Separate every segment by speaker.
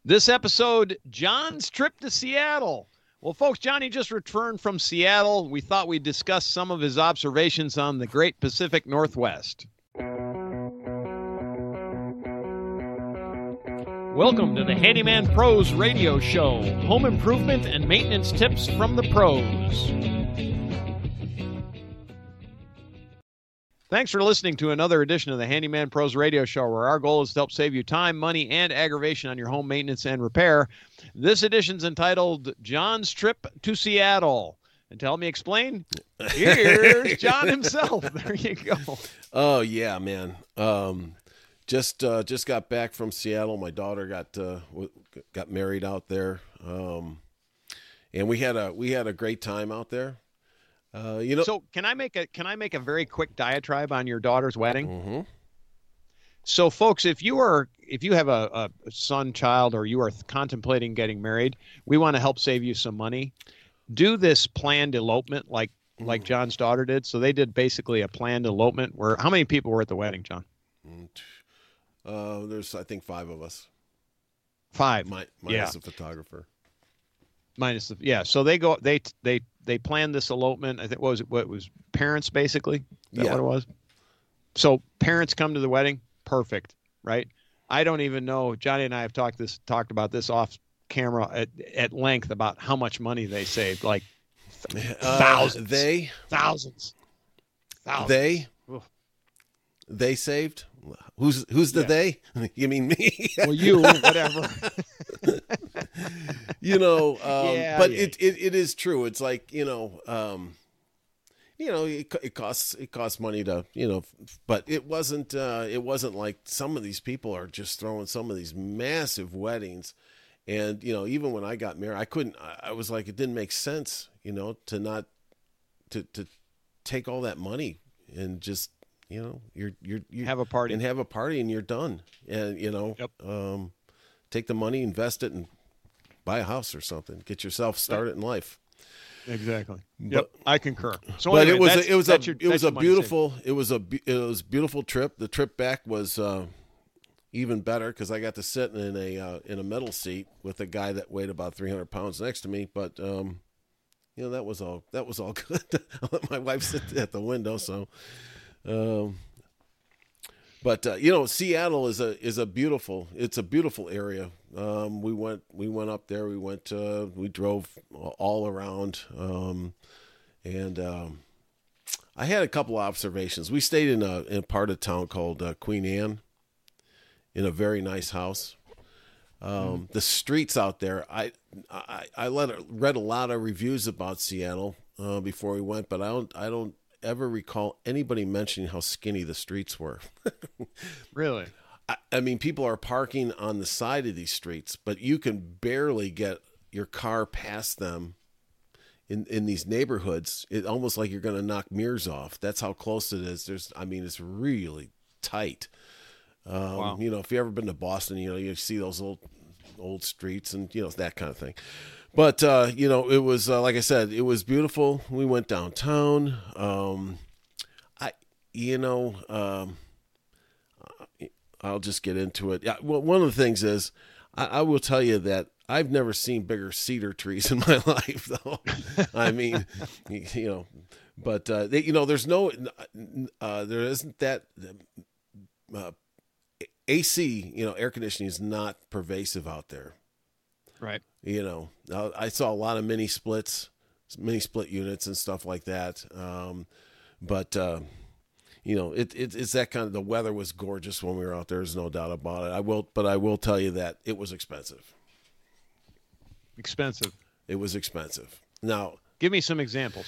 Speaker 1: This episode, John's trip to Seattle. Well, folks, Johnny just returned from Seattle. We thought we'd discuss some of his observations on the Great Pacific Northwest. Welcome to the Handyman Pros Radio Show. Home improvement and maintenance tips from the pros. Thanks for listening to another edition of the Handyman Pros Radio Show, where our goal is to help save you time, money, and aggravation on your home maintenance and repair. This edition's entitled John's Trip to Seattle. And to help me explain, here's John himself. There you go.
Speaker 2: Oh, yeah, man. Just got back from Seattle. My daughter got married out there, and we had a great time out there. So
Speaker 1: can I make a very quick diatribe on your daughter's wedding?
Speaker 2: Mm-hmm.
Speaker 1: So, folks, if you have a son, child, or you are contemplating getting married, we want to help save you some money. Do this planned elopement like John's daughter did. So they did basically a planned elopement. Where how many people were at the wedding, John?
Speaker 2: There's I think 5 of us.
Speaker 1: 5,
Speaker 2: minus a photographer.
Speaker 1: So they planned this elopement. I think what was parents basically. Is that what it was? So parents come to the wedding. Perfect, right? I don't even know. Johnny and I have talked about this off camera at length about how much money they saved. Like thousands. Thousands.
Speaker 2: They saved. Who's the they? You mean me?
Speaker 1: Well, you, whatever.
Speaker 2: But it is true. It's like, it costs money to, but it wasn't like some of these people are just throwing some of these massive weddings. And, even when I got married, I was like, it didn't make sense, to not, to take all that money and just, you
Speaker 1: have a party
Speaker 2: and you're done. And, take the money, invest it, and buy a house or something. Get yourself started in life.
Speaker 1: Exactly. Yep, I concur. So,
Speaker 2: but
Speaker 1: anyway,
Speaker 2: it was a beautiful trip. The trip back was even better because I got to sit in a middle seat with a guy that weighed about 300 pounds next to me. But that was all good. I let my wife sit at the window. So, Seattle is a beautiful area. We went up there. We drove all around. I had a couple of observations. We stayed in a part of town called Queen Anne, in a very nice house. The streets out there, I read a lot of reviews about Seattle before we went, but I don't ever recall anybody mentioning how skinny the streets were.
Speaker 1: Really?
Speaker 2: I mean, people are parking on the side of these streets, but you can barely get your car past them in these neighborhoods. It's almost like you're going to knock mirrors off. That's how close it is. It's really tight.
Speaker 1: Wow.
Speaker 2: If you've ever been to Boston, you see those old streets and, that kind of thing. But, it was, like I said, it was beautiful. We went downtown. I'll just get into it. Yeah. Well, one of the things is I will tell you that I've never seen bigger cedar trees in my life, though. I mean, but, there's there isn't that, AC, air conditioning is not pervasive out there.
Speaker 1: Right.
Speaker 2: I saw a lot of mini split units and stuff like that. It's that kind of, the weather was gorgeous when we were out there. There's no doubt about it. I will tell you that it was expensive.
Speaker 1: Expensive.
Speaker 2: It was expensive. Now,
Speaker 1: give me some examples.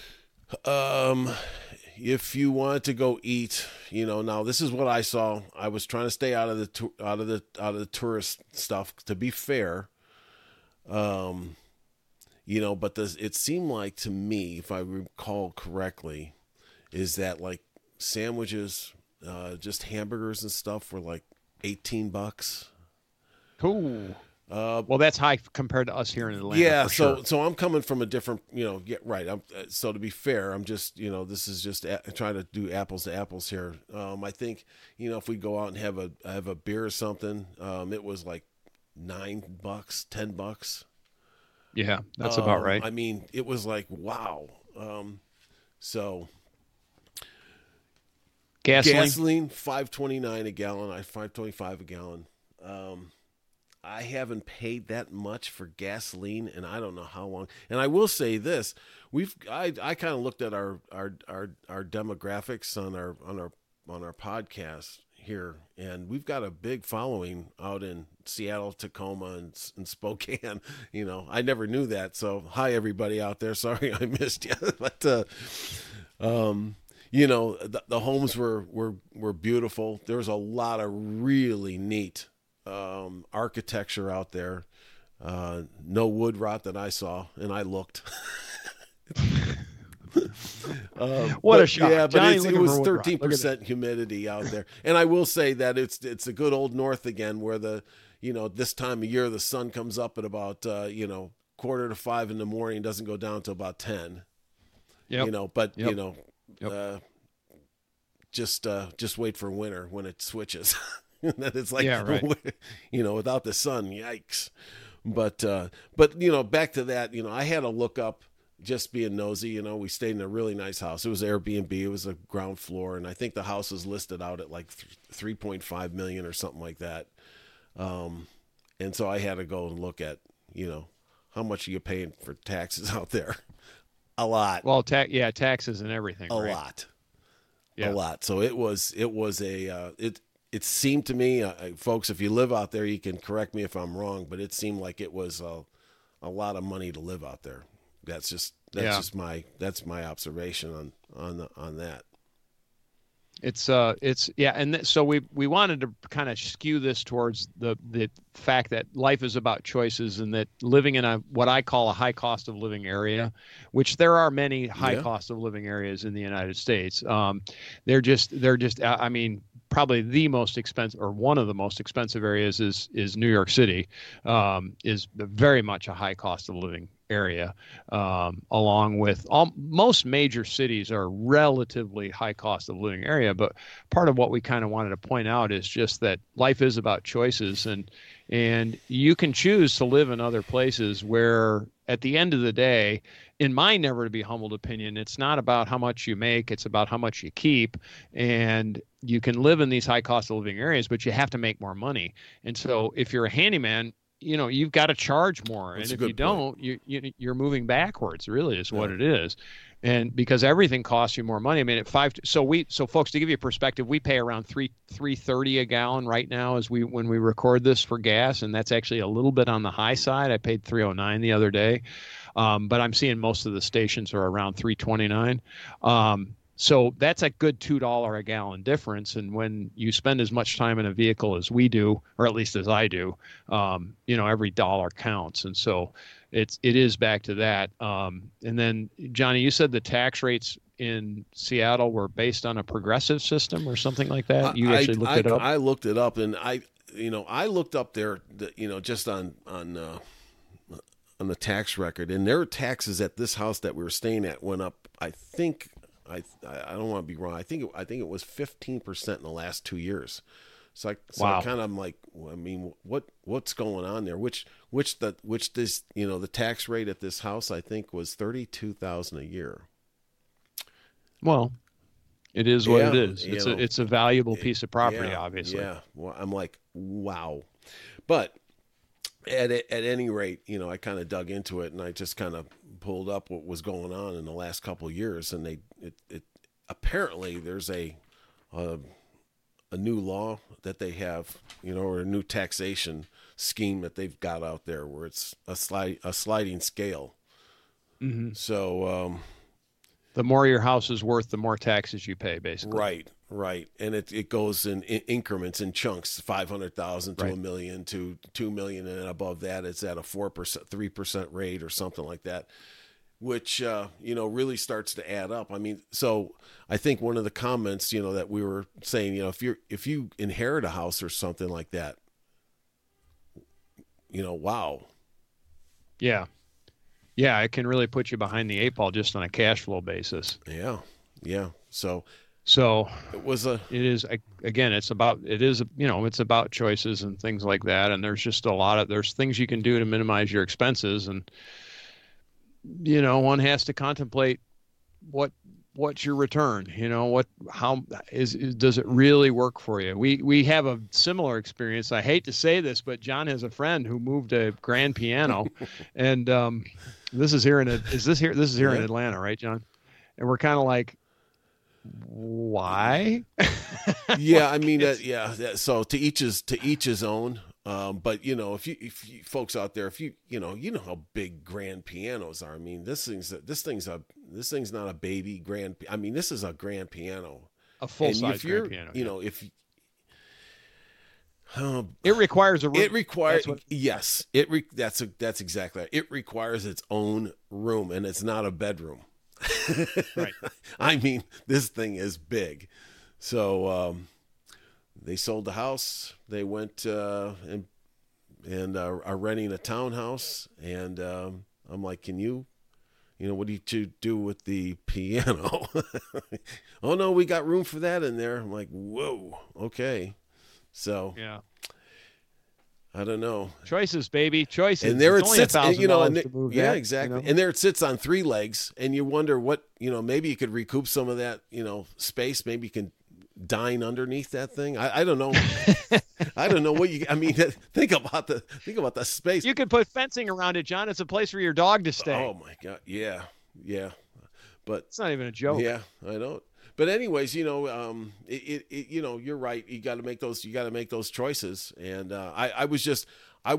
Speaker 2: If you wanted to go eat, now this is what I saw. I was trying to stay out of the tourist stuff, to be fair. But it seemed like to me, if I recall correctly, is that like sandwiches, just hamburgers and stuff were like $18.
Speaker 1: Cool. Well, that's high compared to us here in Atlanta.
Speaker 2: Yeah.
Speaker 1: So
Speaker 2: I'm coming from a different, right. So to be fair, I'm just, this is just trying to do apples to apples here. I think, if we go out and have a beer or something, it was like $9, $10.
Speaker 1: Yeah, that's about right.
Speaker 2: I mean, it was like, wow. So gasoline $5.29 a gallon. $5.25 a gallon. I haven't paid that much for gasoline, and I don't know how long. And I will say this: I kind of looked at our demographics on our podcast here, and we've got a big following out in Seattle, Tacoma, and Spokane. You know, I never knew that. So hi everybody out there. Sorry I missed you, but you know, the homes were beautiful. There was a lot of really neat architecture out there. No wood rot that I saw, and I looked.
Speaker 1: What a shock!
Speaker 2: Yeah, but it was 13% humidity out there, and I will say that it's a good old north again, where this time of year the sun comes up at about 4:45 in the morning, doesn't go down till about 10. Just wait for winter when it switches. That it's like, without the sun, yikes. But back to that, I had to look up, just being nosy. We stayed in a really nice house. It was Airbnb. It was a ground floor, and I think the house was listed out at like $3.5 million or something like that. And so I had to go and look at, how much are you paying for taxes out there? A lot.
Speaker 1: Well, taxes and everything.
Speaker 2: A lot. Yeah. A lot. So it seemed to me, folks, if you live out there, you can correct me if I'm wrong, but it seemed like it was a lot of money to live out there. That's my observation on that.
Speaker 1: So we wanted to kind of skew this towards the fact that life is about choices, and that living in what I call a high cost of living area, which there are many high cost of living areas in the United States. They're just I mean, probably the most expensive, or one of the most expensive areas is New York City, is very much a high cost of living area, along with most major cities are relatively high cost of living area. But part of what we kind of wanted to point out is just that life is about choices, and you can choose to live in other places where, at the end of the day, in my never to be humbled opinion, it's not about how much you make, it's about how much you keep. And you can live in these high cost of living areas, but you have to make more money. And so if you're a handyman, you've got to charge more. That's, and if you don't, you're moving backwards, really, is what it is. And because everything costs you more money. I mean, so folks, to give you a perspective, we pay around $3.30 a gallon right now when we record this for gas, and that's actually a little bit on the high side. I paid $3.09 the other day, but I'm seeing most of the stations are around $3.29. So that's a good $2 a gallon difference. And when you spend as much time in a vehicle as we do, or at least as I do, every dollar counts. And so it is back to that. And then, Johnny, you said the tax rates in Seattle were based on a progressive system or something like that. You actually looked it up?
Speaker 2: I looked it up, and I looked up there, just on the tax record, and their taxes at this house that we were staying at went up, I think, I don't want to be wrong, I think it was 15% in the last 2 years. So I kind of, I'm like, I mean, what's going on there? Which this, the tax rate at this house, I think, was $32,000 a year.
Speaker 1: Well, it is what it is. It's a valuable piece of property, obviously.
Speaker 2: Yeah. Well, I'm like, wow. But at any rate, I kind of dug into it, and I just kind of pulled up what was going on in the last couple of years, and it apparently there's a new law that they have, or a new taxation scheme that they've got out there where it's a sliding scale. Mm-hmm. So the
Speaker 1: more your house is worth, the more taxes you pay, basically.
Speaker 2: Right. And it goes in increments, in chunks, 500,000 to $1 million to 2 million, and above that it's at a 4%, 3% rate or something like that, which really starts to add up. I mean, so I think one of the comments, that we were saying, if you inherit a house or something like that, wow.
Speaker 1: Yeah, it can really put you behind the eight ball just on a cash flow basis.
Speaker 2: Yeah. So
Speaker 1: So
Speaker 2: it was a,
Speaker 1: it is, again, it's about, it is, it's about choices and things like that. And there's just there's things you can do to minimize your expenses. And, one has to contemplate what's your return, does it really work for you? We have a similar experience. I hate to say this, but John has a friend who moved a grand piano and, this is here in Atlanta, right, John? And we're kind of like, why?
Speaker 2: yeah, I mean, so to each his own. But if you folks out there, if you know how big grand pianos are. I mean, this thing's not a baby grand. I mean, this is a grand piano,
Speaker 1: a full size grand piano.
Speaker 2: It
Speaker 1: requires a room.
Speaker 2: It requires that's exactly right. It requires its own room, and it's not a bedroom.
Speaker 1: Right.
Speaker 2: I mean, this thing is big. So they sold the house. They went and are renting a townhouse. And I'm like, can you what do you do with the piano? Oh no, we got room for that in there. I'm like, whoa, okay. So
Speaker 1: yeah.
Speaker 2: I don't know.
Speaker 1: Choices, baby, choices.
Speaker 2: And there it sits, exactly.
Speaker 1: That,
Speaker 2: And there it sits on 3 legs, and you wonder what, maybe you could recoup some of that, space. Maybe you can dine underneath that thing. I don't know. I don't know what think about the space.
Speaker 1: You could put fencing around it, John. It's a place for your dog to stay.
Speaker 2: Oh my God, yeah, but
Speaker 1: it's not even a joke.
Speaker 2: Yeah, I know. But anyways, you're right. You got to make those choices. And I was just,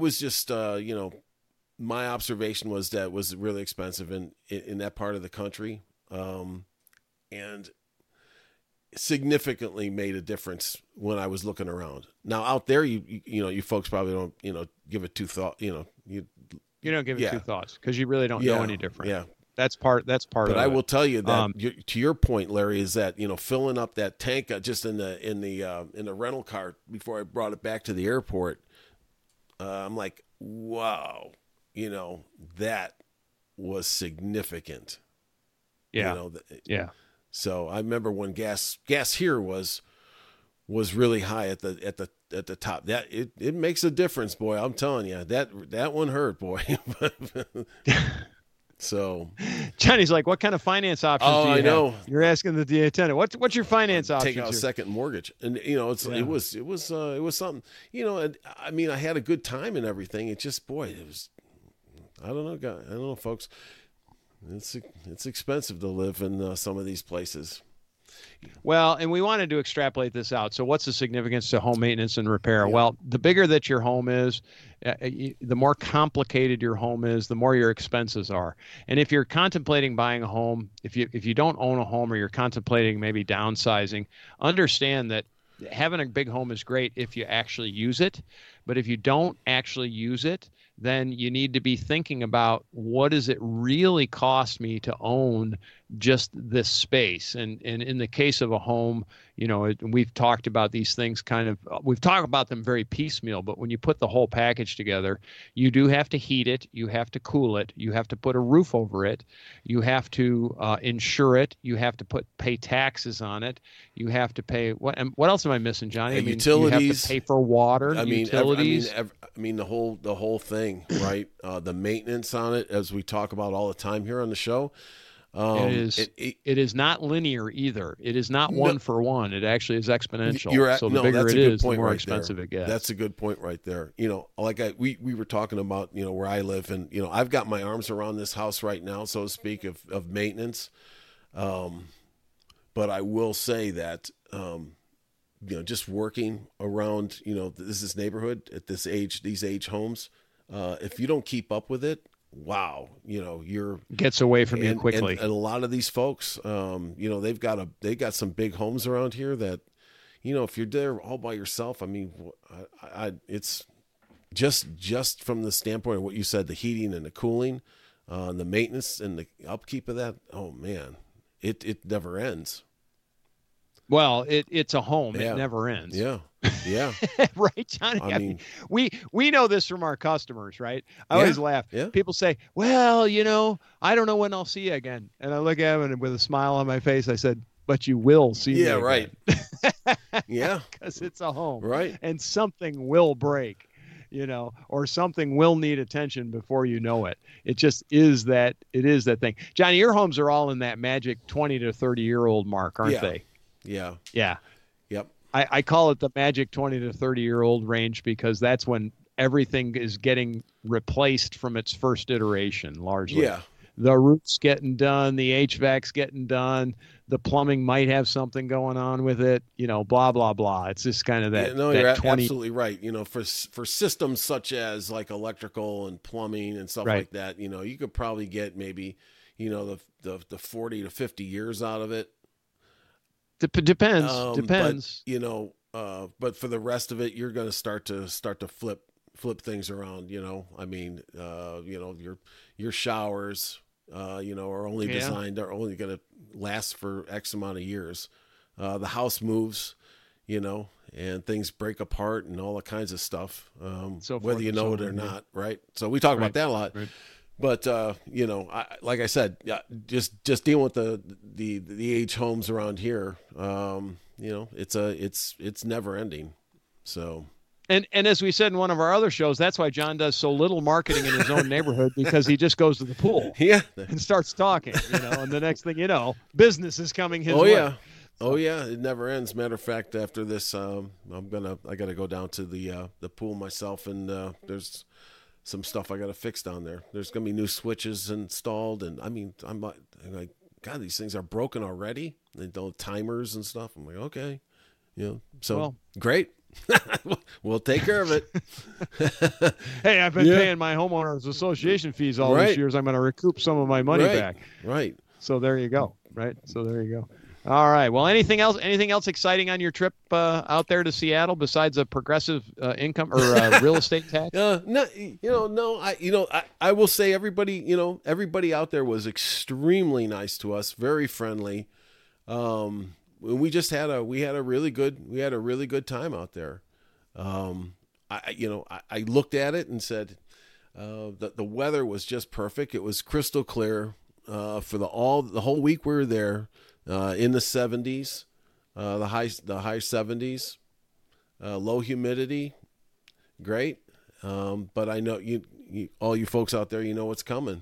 Speaker 2: my observation was that it was really expensive in that part of the country, and significantly made a difference when I was looking around. Now out there, you folks probably don't, give it two thought. You
Speaker 1: don't give it two thoughts because you really don't know any different.
Speaker 2: Yeah.
Speaker 1: That's part of it.
Speaker 2: But I will tell you that to your point, Larry, is that filling up that tank just in the rental car before I brought it back to the airport, I'm like, wow, that was significant.
Speaker 1: Yeah, yeah.
Speaker 2: So I remember when gas here was really high at the top. That it makes a difference, boy. I'm telling you, that one hurt, boy. So
Speaker 1: Johnny's like, what kind of finance options do you have?
Speaker 2: Know.
Speaker 1: You're asking the attendant. What's your finance options?
Speaker 2: Take out a second mortgage. And it was something, and I mean, I had a good time and everything. It just, boy, it was, I don't know, folks. It's expensive to live in some of these places.
Speaker 1: Well, and we wanted to extrapolate this out. So what's the significance to home maintenance and repair?
Speaker 2: Yeah.
Speaker 1: Well, the bigger that your home is, the more complicated your home is, the more your expenses are. And if you're contemplating buying a home, if you don't own a home or you're contemplating maybe downsizing, understand that having a big home is great if you actually use it. But if you don't actually use it, then you need to be thinking about what does it really cost me to own just this space. And in the case of a home, we've talked about these things we've talked about them very piecemeal, but when you put the whole package together, you do have to heat it, you have to cool it, you have to put a roof over it, you have to insure it, you have to pay taxes on it, you have to pay, what else am I missing, Johnny?
Speaker 2: Utilities.
Speaker 1: You have to pay for water, utilities.
Speaker 2: The whole thing, right? The maintenance on it, as we talk about all the time here on the show.
Speaker 1: It is not linear either. It is not one for one. It actually is exponential. So the bigger
Speaker 2: it
Speaker 1: is, the more expensive it gets.
Speaker 2: That's a good point right there. We were talking about, where I live, and, I've got my arms around this house right now, so to speak, of maintenance. But I will say that, just working around, this neighborhood at this age, these age homes, if you don't keep up with it, wow, you're
Speaker 1: gets away from you quickly.
Speaker 2: And a lot of these folks, they've got some big homes around here that, if you're there all by yourself, I mean, it's just from the standpoint of what you said, the heating and the cooling, the maintenance and the upkeep of that. Oh man, it never ends.
Speaker 1: Well, it's a home.
Speaker 2: Yeah.
Speaker 1: It never ends.
Speaker 2: Yeah. Yeah.
Speaker 1: Right, Johnny? I mean, we know this from our customers, right? I always laugh.
Speaker 2: Yeah.
Speaker 1: People say, well, I don't know when I'll see you again. And I look at them and with a smile on my face, I said, but you will see me again.
Speaker 2: Right. Yeah.
Speaker 1: Because it's a home.
Speaker 2: Right.
Speaker 1: And something will break, or something will need attention before you know it. It just is that, thing. Johnny, your homes are all in that magic 20 to 30-year-old mark, aren't they?
Speaker 2: Yeah.
Speaker 1: Yeah.
Speaker 2: Yep.
Speaker 1: I call it the magic 20 to 30-year-old range because that's when everything is getting replaced from its first iteration, largely.
Speaker 2: Yeah.
Speaker 1: The roof's getting done, the HVAC's getting done, the plumbing might have something going on with it, blah, blah, blah. It's just kind of that.
Speaker 2: Yeah, no,
Speaker 1: that
Speaker 2: you're
Speaker 1: 20...
Speaker 2: absolutely right. For systems such as like electrical and plumbing and stuff like that, you could probably get maybe, the 40 to 50 years out of it.
Speaker 1: Depends.
Speaker 2: But for the rest of it, you're going to start to flip things around. Your showers, are only designed, are only going to last for X amount of years. The house moves, and things break apart and all the kinds of stuff, whether you know it or not. Right. So we talk about that a lot. Right. But like I said, just dealing with the age homes around here, it's never ending. So.
Speaker 1: And as we said in one of our other shows, that's why John does so little marketing in his own neighborhood, because he just goes to the pool, and starts talking, and the next thing you know, business is coming his way.
Speaker 2: Yeah. So. Oh yeah, it never ends. Matter of fact, after this, I got to go down to the pool myself, and there's some stuff I got to fix down there. There's going to be new switches installed. And I mean, I'm like, God, these things are broken already. They don't timers and stuff. I'm like, okay, great. We'll take care of it.
Speaker 1: Hey, I've been paying my homeowners association fees all these years. I'm going to recoup some of my money back.
Speaker 2: Right.
Speaker 1: So there you go. All right. Well, anything else exciting on your trip out there to Seattle besides a progressive income or real estate tax?
Speaker 2: No. I will say everybody out there was extremely nice to us, very friendly. We just had a really good time out there. I looked at it and said that the weather was just perfect. It was crystal clear for the whole week we were there. In the 70s, the high 70s, low humidity, great. But I know you all you folks out there, what's coming.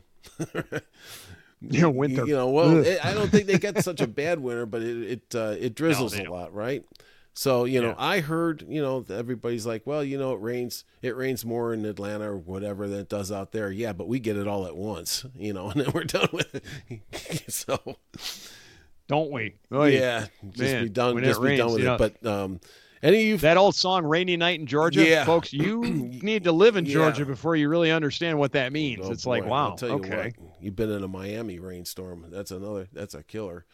Speaker 1: Winter.
Speaker 2: I don't think they get such a bad winter, but it drizzles a lot, right? So I heard everybody's like, well, it rains more in Atlanta or whatever than it does out there. Yeah, but we get it all at once, and then we're done with it. So.
Speaker 1: Don't we?
Speaker 2: Oh yeah, be done. Just be done with it. But any of you,
Speaker 1: that old song "Rainy Night in Georgia," folks, you need to live in Georgia before you really understand what that means. It's like, wow,
Speaker 2: I'll tell you what, you've been in a Miami rainstorm. That's a killer.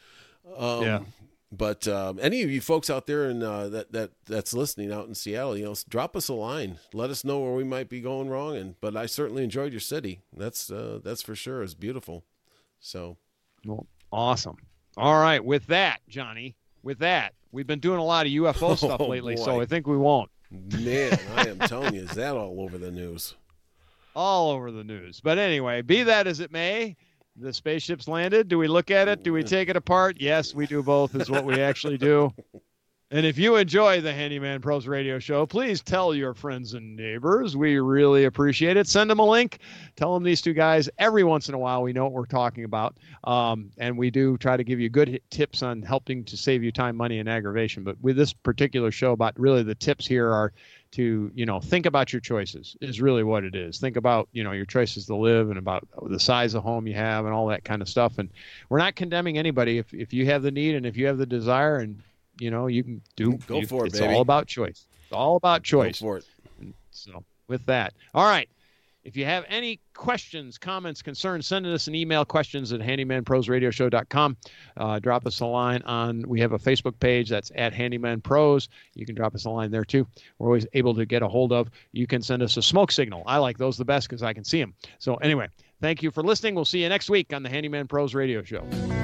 Speaker 2: But any of you folks out there and that's listening out in Seattle, drop us a line. Let us know where we might be going wrong. But I certainly enjoyed your city. That's for sure. It's beautiful. So,
Speaker 1: well, awesome. All right. With that, Johnny, we've been doing a lot of UFO stuff lately, so I think we won't.
Speaker 2: Man, I am telling you, is that all over the news?
Speaker 1: All over the news. But anyway, be that as it may, the spaceship's landed. Do we look at it? Do we take it apart? Yes, we do both is what we actually do. And if you enjoy the Handyman Pros radio show, please tell your friends and neighbors. We really appreciate it. Send them a link. Tell them these two guys every once in a while. We know what we're talking about. And we do try to give you good tips on helping to save you time, money, and aggravation. But with this particular show, about really the tips here are to, think about your choices is really what it is. Think about, your choices to live and about the size of home you have and all that kind of stuff. And we're not condemning anybody if you have the need and if you have the desire and, you can
Speaker 2: go for it,
Speaker 1: it's
Speaker 2: baby.
Speaker 1: all about choice. It's all about choice.
Speaker 2: Go for it.
Speaker 1: So with that, all right. If you have any questions, comments, concerns, send us an email, questions@handymanprosradioshow.com. Drop us a line we have a Facebook page that's @handymanpros. You can drop us a line there too. We're always able to get a hold of. You can send us a smoke signal. I like those the best because I can see them. So anyway, thank you for listening. We'll see you next week on the Handyman Pros Radio Show.